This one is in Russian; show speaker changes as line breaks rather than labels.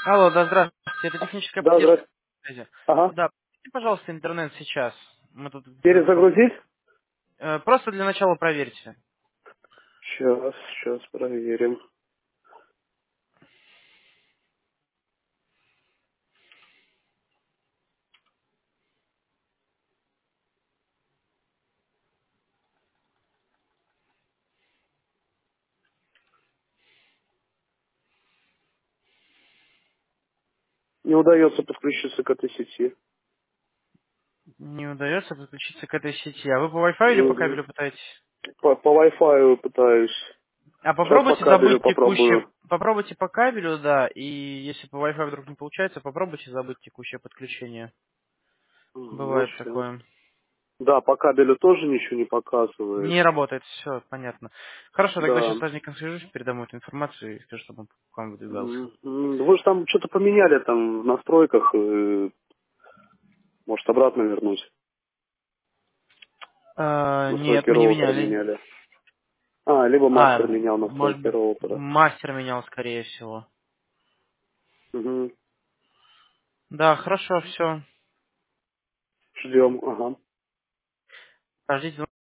Алло, да, здравствуйте. Это техническая
Да,
поддержка
здравствуйте.
связи.
Ага.
Да, включите, пожалуйста, интернет сейчас. Мы тут
Перезагрузить?
просто для начала проверьте.
Сейчас проверим. Не удается подключиться к этой сети.
Не удается подключиться к этой сети. А вы по Wi-Fi или по
Мгм.
кабелю пытаетесь?
По Wi-Fi пытаюсь.
А
Сейчас по
попробуйте
кабелю
забыть текущее.
попробую.
Попробуйте по кабелю, да. И если по Wi-Fi вдруг не получается, попробуйте забыть текущее подключение.
Ну
Бывает
все.
такое.
Да, по кабелю тоже ничего не показывает.
Не работает, все, понятно. Хорошо, тогда сейчас
Да.
с владельцем свяжусь, передам эту информацию и скажу, чтобы он к вам выдвигался.
Вы же там что-то поменяли там в настройках. Может обратно вернуть.
Нет,
Настройки
мы не
роутера
меняли.
меняли. Либо
А,
мастер менял
может
настройки
быть,
роутера.
мастер менял, скорее всего.
Угу.
Да, хорошо, все.
Ждем. Ага.
Подождите,